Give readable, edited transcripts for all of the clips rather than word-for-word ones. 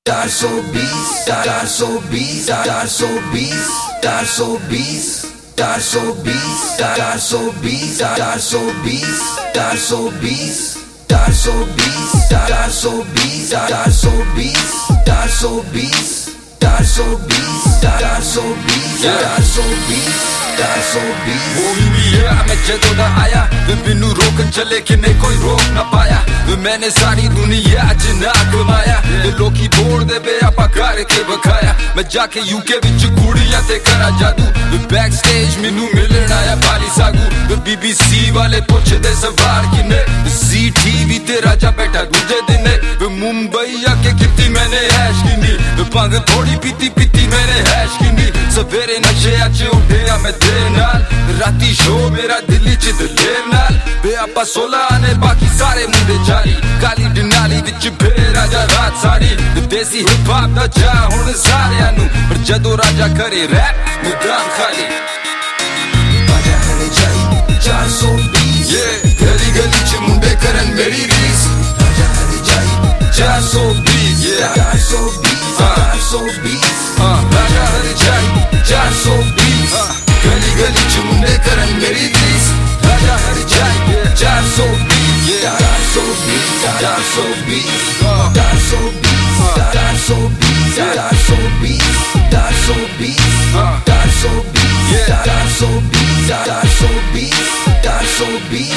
मैं जदों दा आया मैनू रोकन चले कि नहीं कोई रोक ना पाया। मैंने सारी दुनिया च ना कमाया, लोकी बोल दे बे आपा करके बखाया। मैं जाके यूके विच कुड़ियां ते करा जादू, बैक स्टेज मैनू मिलन आया बाली सागू। BBC वाले पुछदे सवाल किने, सी टीवी ते राजा बैठा दूजे दिने। मुंबई आके किती मैंने ऐश किनी, भंग थोड़ी पीती पीती मैंने हैश किनी। सवेरे नशे अच उठिया मैं तेरे नाल, राती शो मेरा दिल्ली च दलेर नाल। बे आपा 16 ने बाकी सारे मुंडे जारी, काली डनाली विच बे राजा रात सारी। देसी हिप हॉप दा जा हुण सारियां नू, पर जदों राजा करे रैप मैदान खाली। राजा हले जाई 420, गली गली च मुंडे करन मेरी रीस। राजा हले जाई 420, 420, राजा हले जाई 420, गली गली च मुंडे करन मेरी रीस। राजा हले जाई 420, 420, 420, 420, 420, 420.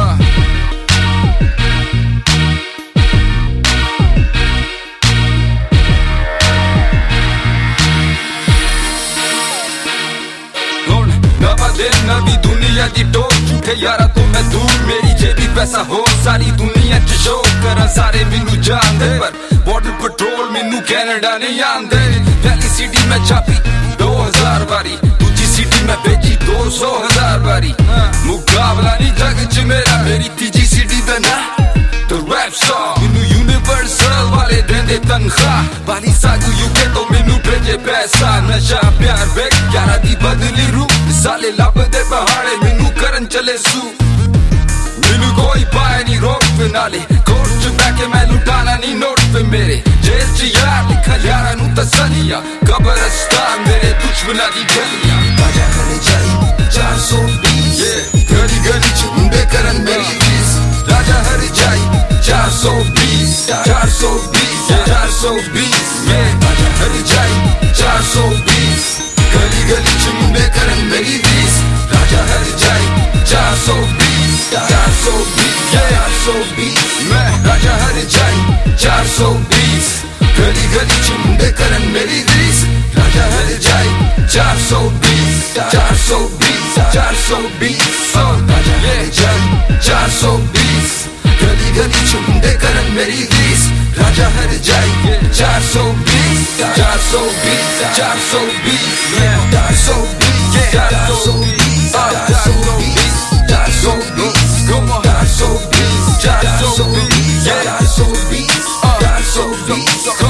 नवी दुनिया दी टोक, झूठे यारा तो मैं दूर, मेरी जेबी पैसा हो सारी दुनिया च शो करा। सारे मैनू जानदे पर बॉर्डर पेट्रोल मैनू कैनेडा नहीं आंदे। पहली सिटी में छापी 2000 बारी, दूजी सिटी में भेजी 200,000 बारी। मुकाबला नहीं जग च मेरा, मेरी तीजी सिटी दा ना तो रैप सॉन्ग। मैनू यूनिवर्सल वाले देंदे तनख्वाह, बाली सागू यूके तो मैनू भेजे पैसा। नशा प्यार बेक यारा दी बदली रूह, साले लभदे पहाड़े मैनू करन चले सू। मैनू कोई पाए नहीं रोक पे नाले, कोर्ट च बैठे मैं लुटाना नहीं नोट पे मेरे। जेल च यार लिखा यारा नू तसलिया, कब्रिस्तान मेरे दुश्मना दी गलियां। राजा हले जाई 420, गली गली च मुंडे करन मेरी रीस। राजा हले जाई 420, 420, 420, राजा हले जाई 420, गली गली च मुंडे करन मेरी रीस। राजा हले जाई 420, 420, 420, राजा हले जाई 420, गली गली च मुंडे करन मेरी रीस। राजा हले जाई 420, 420, 420, राजा हले जाई 420, गली गली च मुंडे करन मेरी रीस। राजा हले जाई 420, 420, 420, 420, 420.